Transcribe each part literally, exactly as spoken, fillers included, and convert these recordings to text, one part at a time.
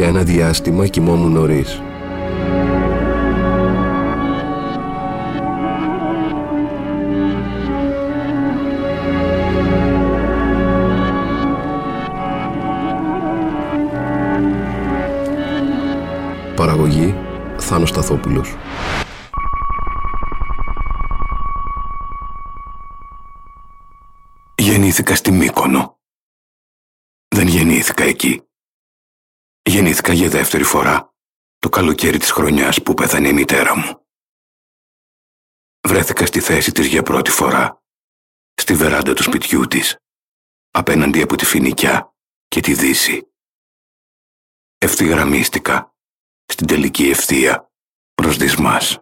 ένα διάστημα κοιμόμουν νωρίς. Παραγωγή Θάνος Σταθόπουλος. Γεννήθηκα στη Μύκονο. Δεν γεννήθηκα εκεί. Γεννήθηκα για δεύτερη φορά το καλοκαίρι της χρονιάς που πέθανε η μητέρα μου. Βρέθηκα στη θέση της για πρώτη φορά, στη βεράντα του σπιτιού της, απέναντι από τη Φοινικιά και τη Δύση. Ευθυγραμμίστηκα στην τελική ευθεία προς Δυσμάς.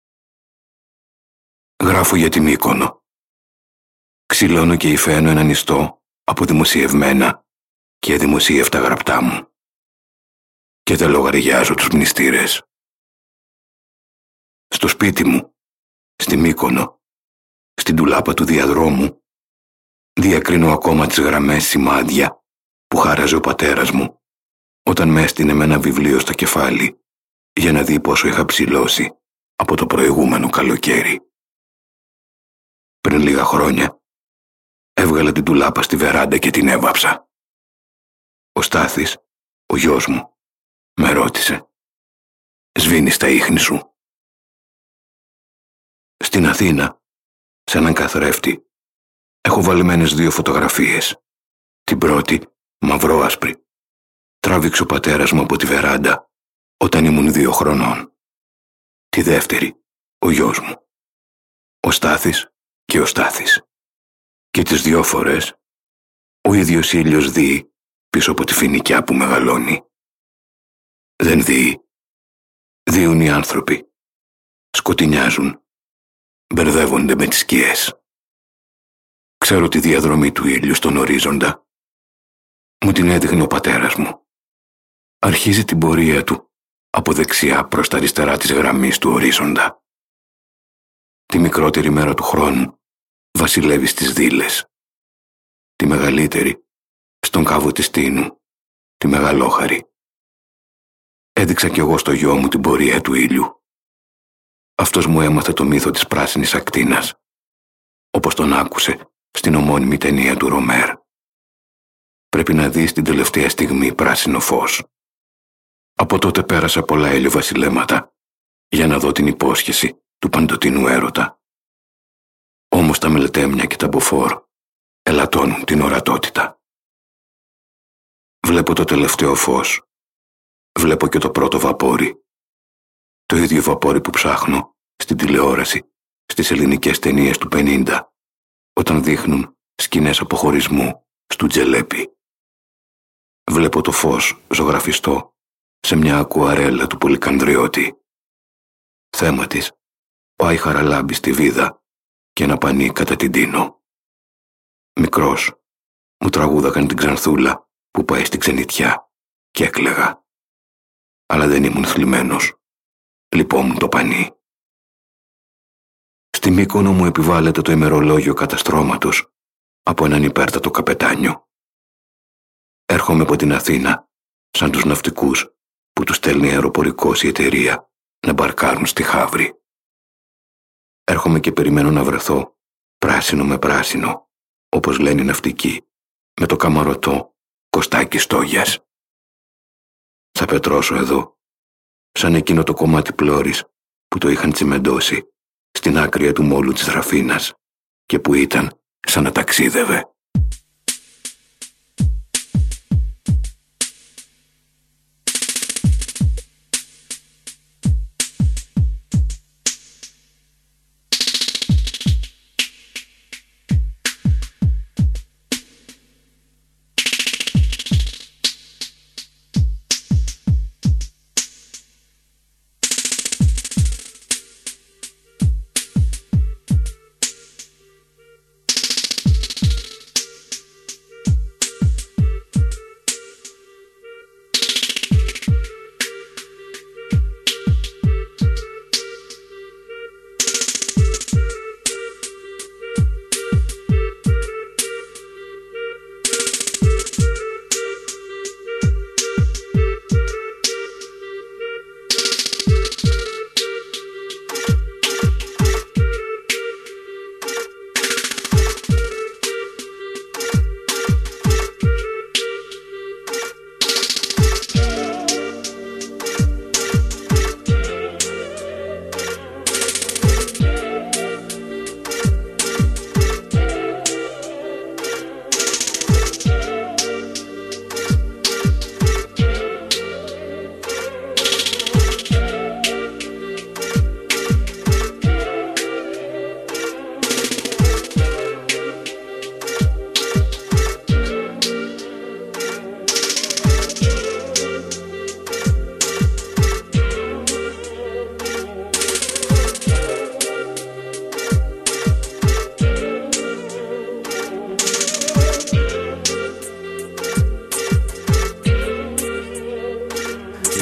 Γράφω για τη Μύκονο. Ξυλώνω και υφαίνω έναν ιστό από δημοσιευμένα και δημοσίευτα γραπτά μου. Και δεν λογαριάζω τους μνηστήρες. Στο σπίτι μου, στη Μύκονο, στην ντουλάπα του διαδρόμου, διακρίνω ακόμα τις γραμμές σημάδια που χάραζε ο πατέρας μου όταν με έστεινε με ένα βιβλίο στο κεφάλι για να δει πόσο είχα ψηλώσει από το προηγούμενο καλοκαίρι. Πριν λίγα χρόνια έβγαλα την ντουλάπα στη βεράντα και την έβαψα. Ο Στάθης, ο γιος μου, με ρώτησε: «Σβήνεις τα ίχνη σου?» Στην Αθήνα, σε έναν καθρέφτη, έχω βαλμένες δύο φωτογραφίες. Την πρώτη, μαυρόασπρη, τράβηξε ο πατέρας μου από τη βεράντα όταν ήμουν δύο χρονών. Τη δεύτερη, ο γιος μου, ο Στάθης και ο Στάθης. Και τις δυο φορές, ο ίδιος ήλιος δει πίσω από τη Φοινικιά που μεγαλώνει. Δεν δει. Δίουν οι άνθρωποι. Σκοτεινιάζουν. Μπερδεύονται με τις σκιές. Ξέρω τη διαδρομή του ήλιου στον ορίζοντα. Μου την έδειχνε ο πατέρας μου. Αρχίζει την πορεία του από δεξιά προς τα αριστερά της γραμμής του ορίζοντα. Τη μικρότερη μέρα του χρόνου βασιλεύει στις Δήλες. Τη μεγαλύτερη στον κάβο της Τίνου, τη Μεγαλόχαρη. Έδειξα κι εγώ στο γιο μου την πορεία του ήλιου. Αυτός μου έμαθε το μύθο της πράσινης ακτίνας, όπως τον άκουσε στην ομώνυμη ταινία του Ρομέρ. Πρέπει να δεις την τελευταία στιγμή πράσινο φως. Από τότε πέρασα πολλά ηλιοβασιλέματα για να δω την υπόσχεση του παντοτινού έρωτα. Όμως τα μελτέμια και τα μποφόρ ελαττώνουν την ορατότητα. Βλέπω το τελευταίο φως. Βλέπω και το πρώτο βαπόρι. Το ίδιο βαπόρι που ψάχνω στην τηλεόραση, στις ελληνικές ταινίες του πενήντα, όταν δείχνουν σκηνές αποχωρισμού στου Τζελέπη. Βλέπω το φως ζωγραφιστό σε μια ακουαρέλα του Πολυκανδριώτη. Θέμα της, ο Άι Χαραλάμπης στη Βίδα και ένα πανί κατά την Τίνο. Μικρός, μου τραγούδακαν την Ξανθούλα που πάει στην ξενιτιά και έκλαιγα. Αλλά δεν ήμουν θλιμμένος. Λυπόμουν το πανί. Στη Μύκονο μου επιβάλλεται το ημερολόγιο καταστρώματος από έναν υπέρτατο καπετάνιο. Έρχομαι από την Αθήνα σαν τους ναυτικούς που τους στέλνει αεροπορικός η εταιρεία να μπαρκάρουν στη Χαύρη. Έρχομαι και περιμένω να βρεθώ πράσινο με πράσινο, όπως λένε οι ναυτικοί, με το καμαρωτό Κωστάκι Στόγιας. Θα πετρώσω εδώ, σαν εκείνο το κομμάτι πλώρης που το είχαν τσιμεντώσει στην άκρη του μόλου της Ραφίνας και που ήταν σαν να ταξίδευε.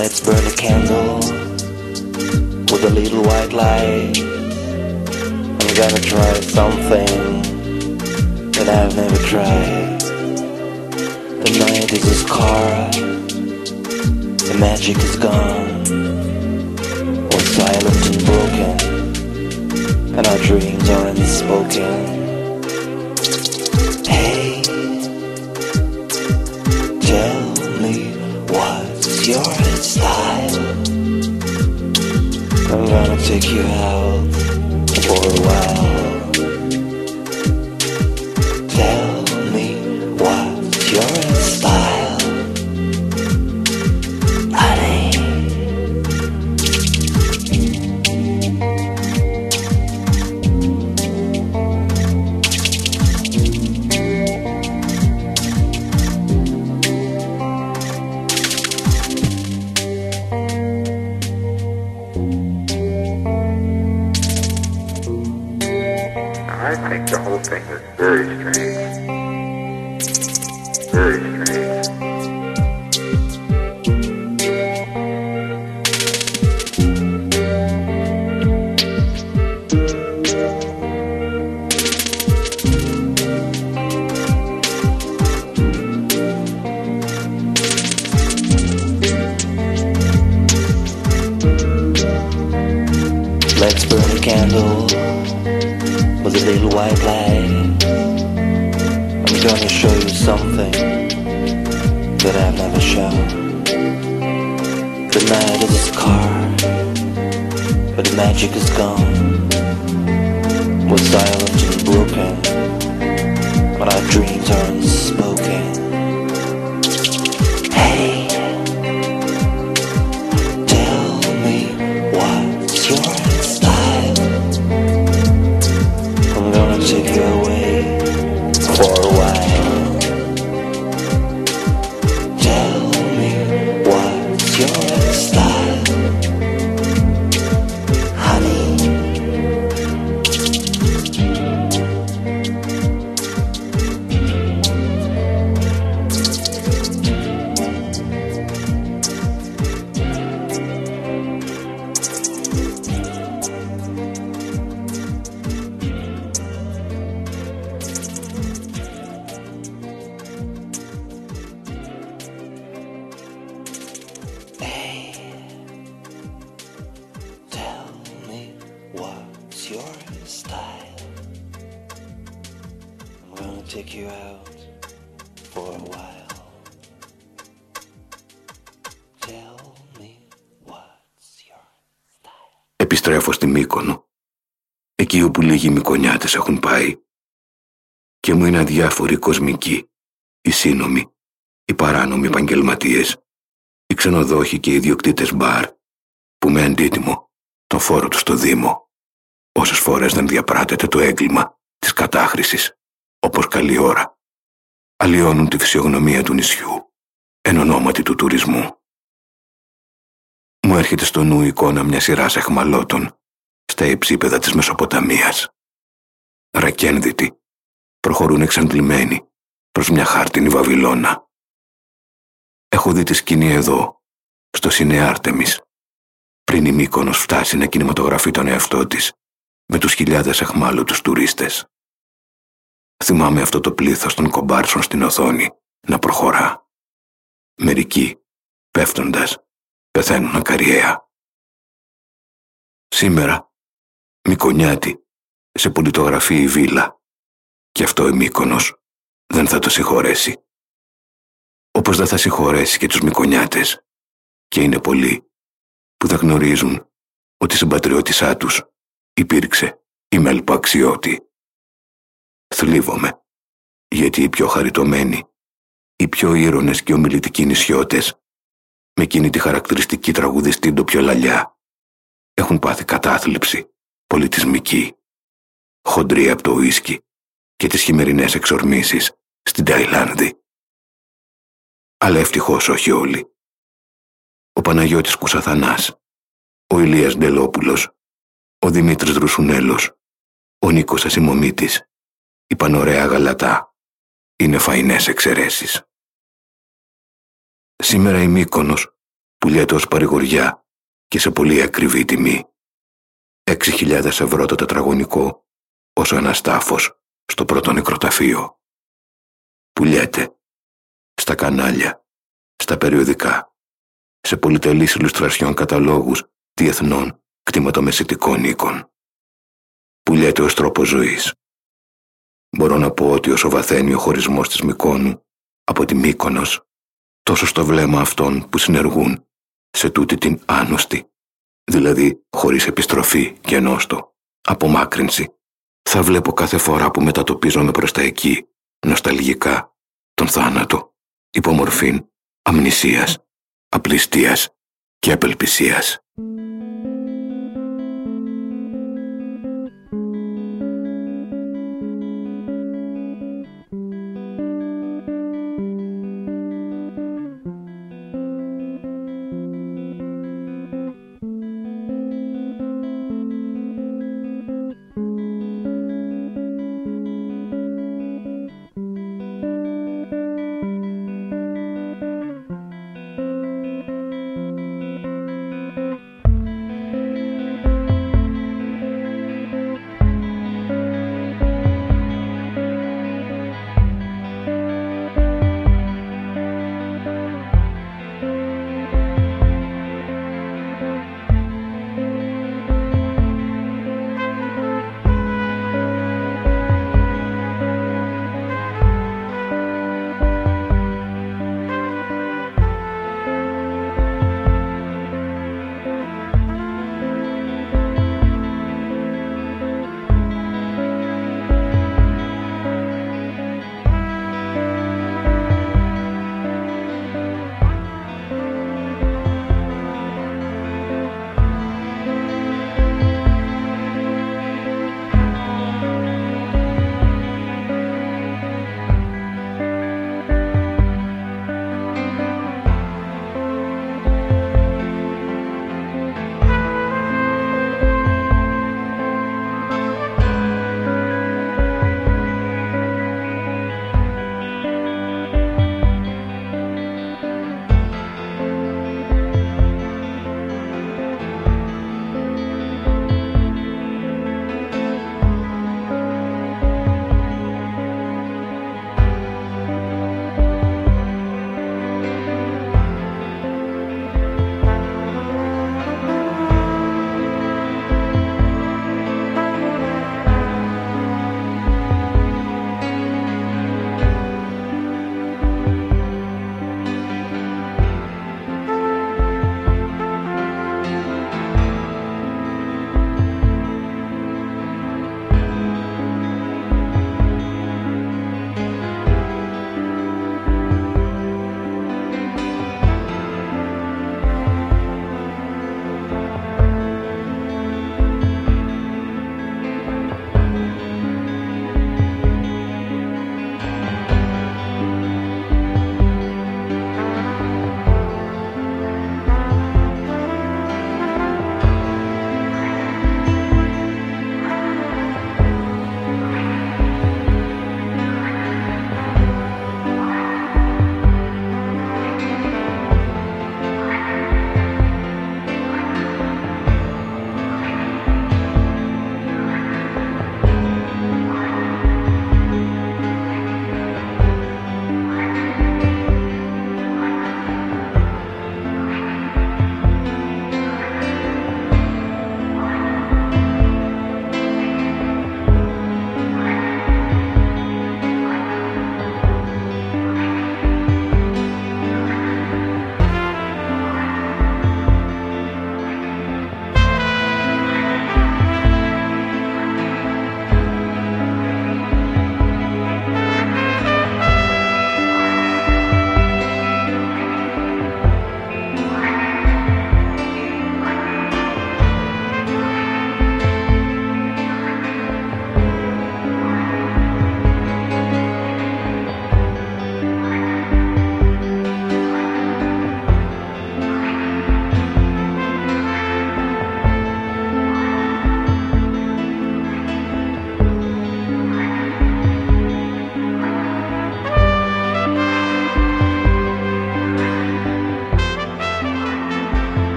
Let's burn a candle with a little white light. I'm gonna try something that I've never tried. The night is a scar, the magic is gone. We're silent and broken, and our dreams are unspoken. Hey, tell me what's your style. I'm gonna take you out for a while. Tell me what's your style, honey. I think the whole thing is very strange. Very strange. Let's burn a candle with a little white light. I'm gonna show you something that I've never shown. The night is a scar, but the magic is gone. We're silent and broken, but our dreams are unspoken. Hey, tell me what's your style. I'm gonna take you away for a while. Tell me what's your style, honey. Your style. I'm gonna take you out for a while. Tell me what's your style. Επιστρέφω στη Μύκονο, εκεί όπου λίγοι Μυκονιάτες έχουν πάει, και μου είναι αδιάφοροι οι κοσμικοί, οι σύνομοι, οι παράνομοι επαγγελματίες, οι ξενοδόχοι και οι ιδιοκτήτες μπαρ, που με αντίτιμο τον φόρο του στο Δήμο, όσες φορές δεν διαπράτεται το έγκλημα της κατάχρησης, όπως καλή ώρα, αλλοιώνουν τη φυσιογνωμία του νησιού, εν ονόματι του τουρισμού. Μου έρχεται στο νου η εικόνα μιας σειράς αιχμαλώτων στα υψίπεδα της Μεσοποταμίας. Ρακένδυτοι προχωρούν εξαντλημένοι προς μια χάρτινη Βαβυλώνα. Έχω δει τη σκηνή εδώ, στο Σινέ Άρτεμις, πριν η Μύκονος φτάσει να κινηματογραφεί τον εαυτό της με τους χιλιάδες αιχμάλωτους τουρίστες. Θυμάμαι αυτό το πλήθος των κομπάρσων στην οθόνη να προχωρά. Μερικοί, πέφτοντας, πεθαίνουν ακαριέα. Σήμερα, Μυκονιάτη, σε πολιτογραφεί η βίλα, και αυτό η Μύκονος δεν θα το συγχωρέσει. Όπως δεν θα συγχωρέσει και τους Μυκονιάτες, και είναι πολλοί που θα γνωρίζουν ότι συμπατριώτησά τους υπήρξε η Μελπαξιώτη. Θλίβομαι, γιατί οι πιο χαριτωμένοι, οι πιο ήρωνες και ομιλητικοί νησιώτες, με εκείνη τη χαρακτηριστική τραγουδιστή ντοπιολαλιά, έχουν πάθει κατάθλιψη πολιτισμική, χοντρή από το ουίσκι και τις χειμερινές εξορμήσεις στην Ταϊλάνδη. Αλλά ευτυχώς όχι όλοι. Ο Παναγιώτης Κουσαθανάς, ο Ηλίας Ντελόπουλος, ο Δημήτρης Ρουσουνέλος, ο Νίκος Ασημομίτης, η Πανωρέα Γαλατά, είναι φαϊνές εξαιρέσεις. Σήμερα η Μύκονος Πουλιέται ως παρηγοριά και σε πολύ ακριβή τιμή. Έξι χιλιάδες ευρώ το τετραγωνικό, όσο ένας τάφος στο πρώτο νεκροταφείο. Πουλιέται στα κανάλια, στα περιοδικά, σε πολυτελείς ηλουστρασιών καταλόγους διεθνών κτηματομεσητικών οίκων. Πουλιέται ως τρόπος ζωής. Μπορώ να πω ότι όσο βαθαίνει ο χωρισμός της Μυκόνου από τη Μύκονος, τόσο στο βλέμμα αυτών που συνεργούν σε τούτη την άνοστη, δηλαδή χωρίς επιστροφή και νόστο, απομάκρυνση, θα βλέπω κάθε φορά που μετατοπίζομαι προς τα εκεί, νοσταλγικά, τον θάνατο, υπομορφήν αμνησίας, απληστίας και απελπισίας.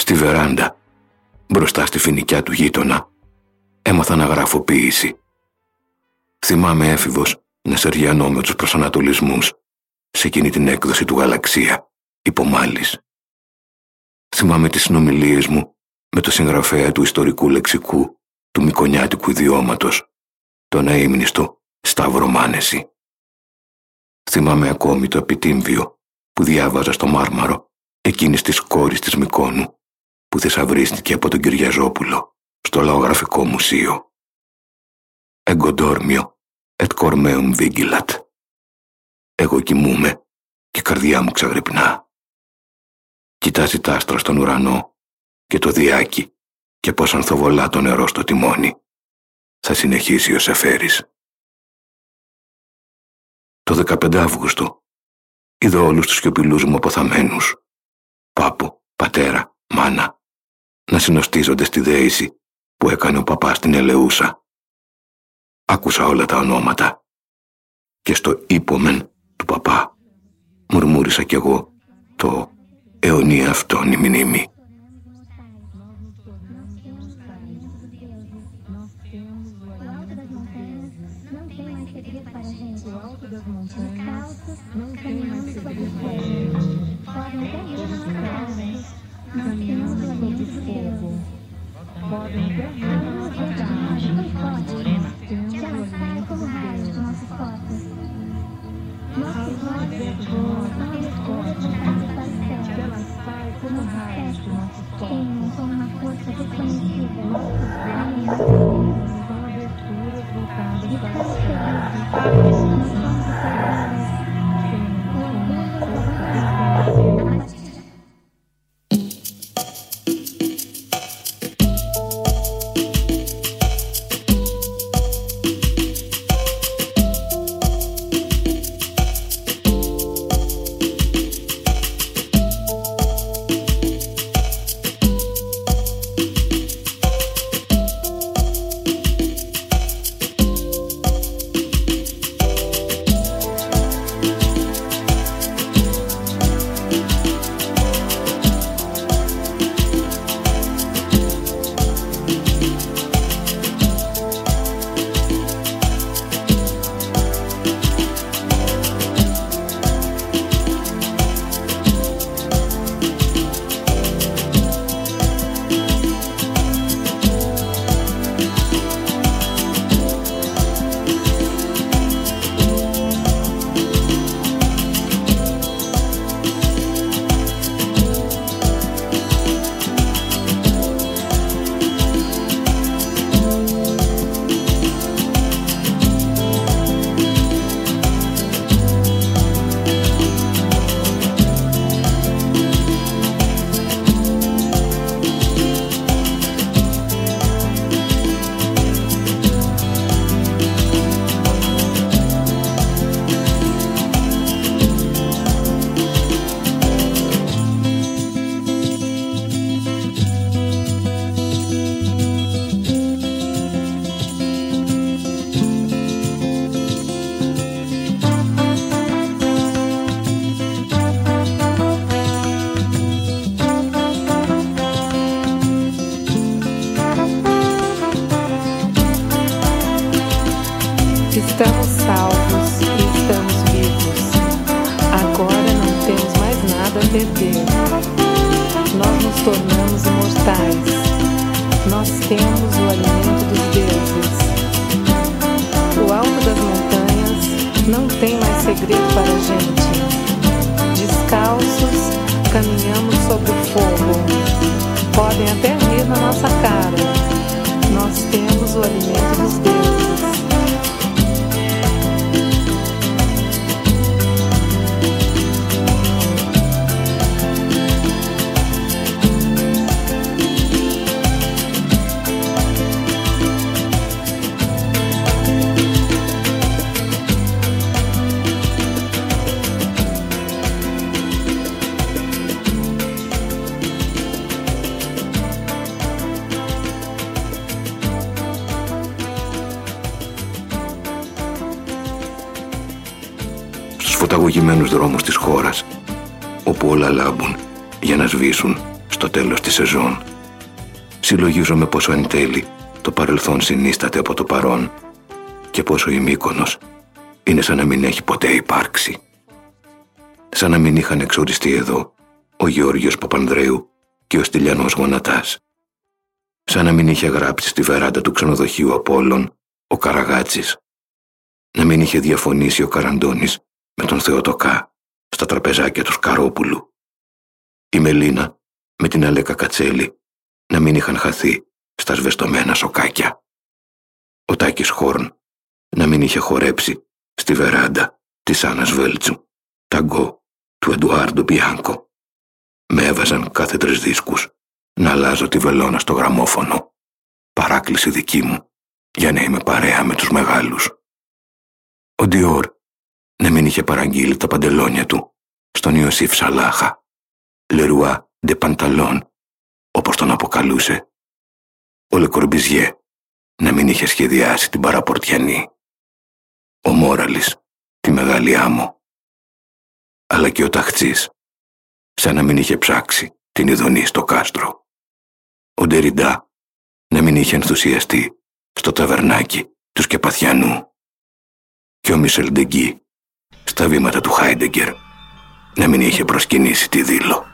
Στη βεράντα, μπροστά στη φοινικιά του γείτονα, έμαθα να γράφω ποίηση. Θυμάμαι έφηβος να σεργιανώ με τους προσανατολισμούς σε εκείνη την έκδοση του Γαλαξία, υπομάλης. Θυμάμαι τις συνομιλίες μου με το συγγραφέα του ιστορικού λεξικού του μικονιάτικου ιδιώματος, τον αείμνηστο Σταύρο Μάνεση. Θυμάμαι ακόμη το επιτύμβιο που διάβαζα στο Μάρμαρο εκείνης της κόρης της Μικόνου, που θησαυρίστηκε από τον Κυριαζόπουλο στο Λαογραφικό Μουσείο. Εγκοντόρμιο et cormeum vigilat. Εγώ κοιμούμαι και η καρδιά μου ξαγρυπνά. Κοιτάζει τα άστρα στον ουρανό και το διάκι και πως ανθοβολά το νερό στο τιμόνι. Θα συνεχίσει ο Σεφέρης. Το δεκαπέντε Αυγούστου είδα όλους τους σιωπηλούς μου αποθαμένους, πάπο, πατέρα, μάνα, να συνοστίζονται στη δέηση που έκανε ο παπάς στην Ελεούσα. Άκουσα όλα τα ονόματα και στο ύπομεν του παπά μουρμούρισα κι εγώ το αιωνία αυτόν η μνήμη. Estamos salvos e estamos vivos. Agora não temos mais nada a perder. Nós nos tornamos imortais. Nós temos o alimento dos deuses. O alto das montanhas não tem mais segredo para a gente. Descalços, caminhamos sobre o fogo. Podem até rir na nossa cara. Nós temos o alimento dos deuses. Φωταγωγημένους δρόμους της χώρας, όπου όλα λάμπουν για να σβήσουν στο τέλος της σεζόν. Συλλογίζομαι πόσο εν τέλει το παρελθόν συνίσταται από το παρόν και πόσο η Μύκονος είναι σαν να μην έχει ποτέ υπάρξει. Σαν να μην είχαν εξοριστεί εδώ ο Γεώργιος Παπανδρέου και ο Στυλιανός Γονατάς. Σαν να μην είχε γράψει στη βεράντα του ξενοδοχείου Απόλλων ο Καραγάτσης. Να μην είχε διαφωνήσει ο Καραντώνης με τον Θεοτοκά στα τραπεζάκια του Σκαρόπουλου. Η Μελίνα με την Αλέκα Κατσέλη να μην είχαν χαθεί στα σβεστομένα σοκάκια. Ο Τάκης Χόρν να μην είχε χορέψει στη βεράντα της Άννας Βέλτσου ταγκό του Εντουάρντο Μπιάνκο. Με έβαζαν κάθε τρεις δίσκους να αλλάζω τη βελόνα στο γραμμόφωνο. Παράκληση δική μου για να είμαι παρέα με τους μεγάλους. Ο Ντιόρ να μην είχε παραγγείλει τα παντελόνια του στον Ιωσήφ Σαλάχα, Λερουά ντε Πανταλόν, όπως τον αποκαλούσε. Ο Λεκορμπιζιέ να μην είχε σχεδιάσει την παραπορτιανή. Ο Μόραλης τη μεγάλη άμμο. Αλλά και ο Ταχτσής σαν να μην είχε ψάξει την ειδονή στο κάστρο. Ο Ντεριντά να μην είχε ενθουσιαστεί στο ταβερνάκι του Σκεπαθιανού. Και ο Μισελ Ντεγκί στα βήματα του Χάιντεγκερ να μην είχε προσκυνήσει τη Δήλο.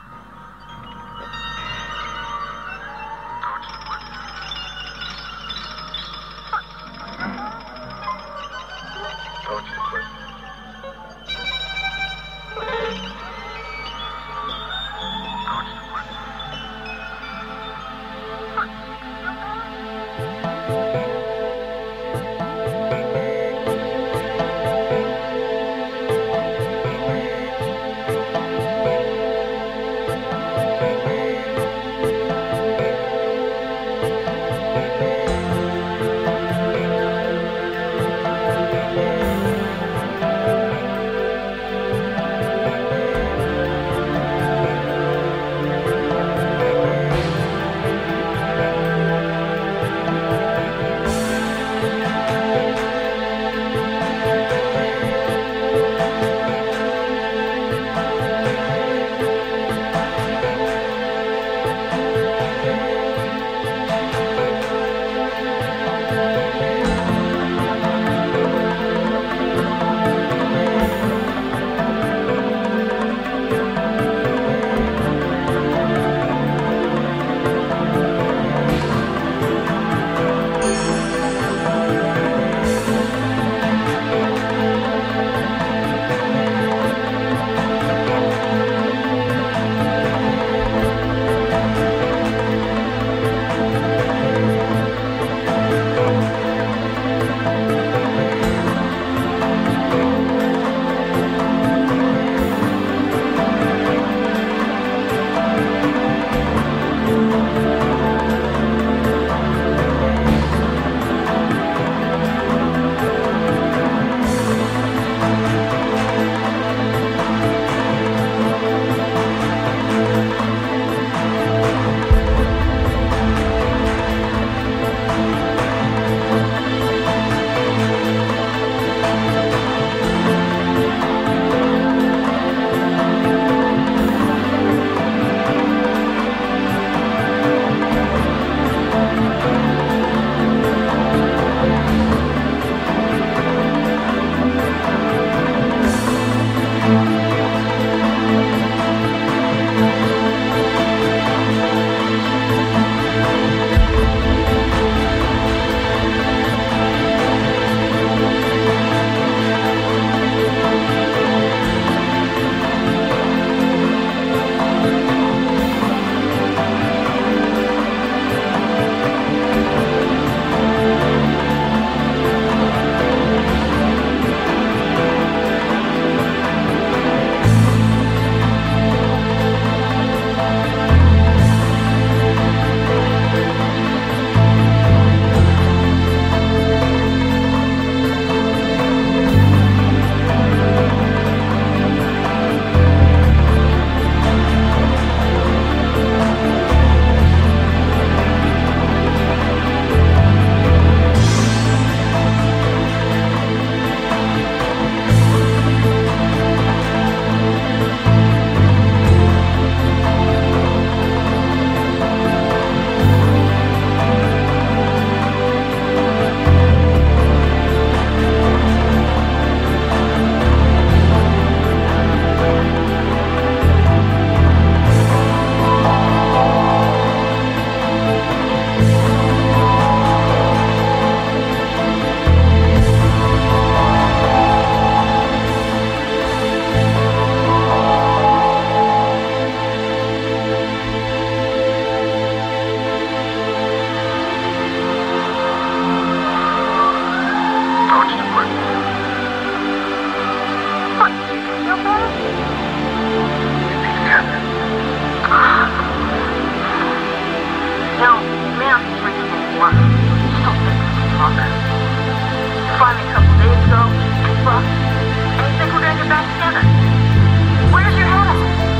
talk. Finally, a couple days ago, well, I think we're gonna get back together. Where's your head?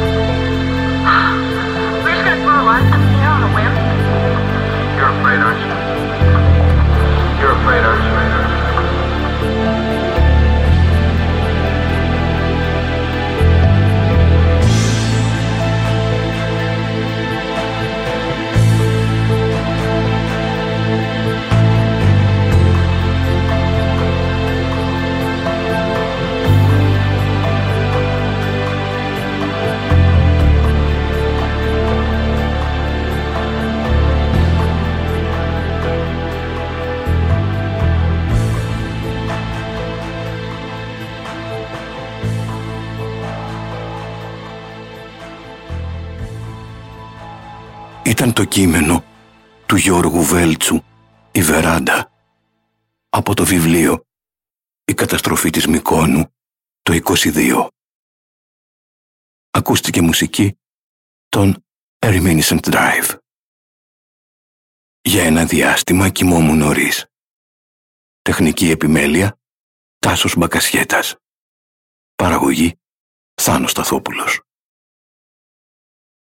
We're just gonna throw a line up here on a whim. You're afraid, aren't you? You're afraid, aren't you? Ήταν το κείμενο του Γιώργου Βέλτσου «Η Βεράντα» από το βιβλίο «Η καταστροφή της Μυκόνου» το είκοσι δύο. Ακούστηκε μουσική των A Reminiscent Drive. Για ένα διάστημα κοιμόμουν νωρίς. Τεχνική επιμέλεια Τάσος Μπακασιέτας. Παραγωγή Θάνος Σταθόπουλος.